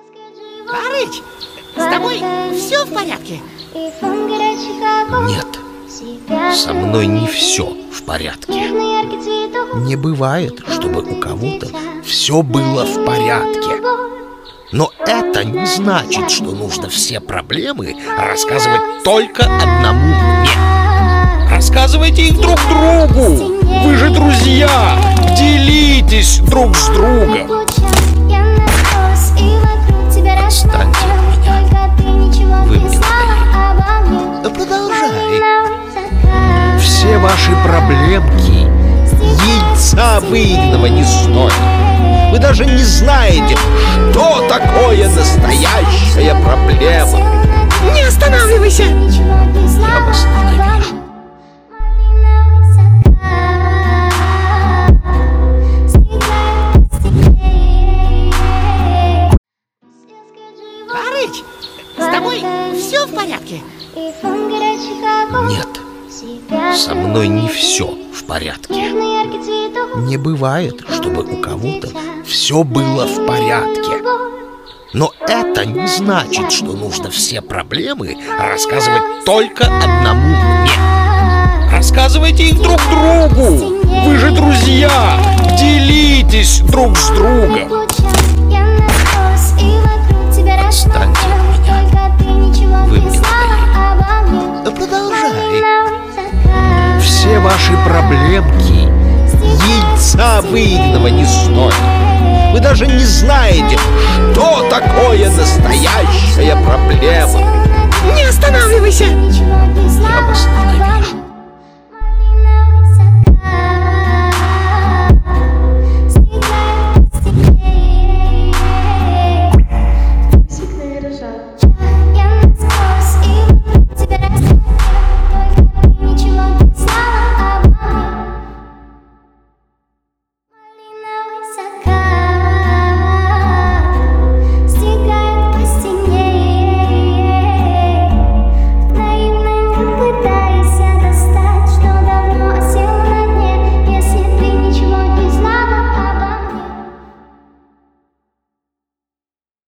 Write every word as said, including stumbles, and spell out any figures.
Арыч, с тобой все в порядке? Нет, со мной не все в порядке. Не бывает, чтобы у кого-то все было в порядке. Но это не значит, что нужно все проблемы рассказывать только одному мне. Рассказывайте их друг другу. Вы же друзья. Делитесь друг с другом. Отстаньте от меня. Вы мне надоели. Да продолжай. Все ваши проблемки яйца выеденного не стоят. Вы даже не знаете, что такое настоящая проблема. Не останавливайся! Я вас ненавижу. Арыч, с тобой все в порядке? Нет, со мной не все в порядке. Не бывает, чтобы у кого-то все было в порядке. Но это не значит, что нужно все проблемы рассказывать только одному мне. Рассказывайте их друг другу. Вы же друзья. Делитесь друг с другом. Отстаньте от меня. Вы мне надоели. Да продолжай. Все ваши проблемки яйца выеденного не стоят. Вы даже не знаете, что такое настоящая проблема. Не останавливайся! Я вас ненавижу.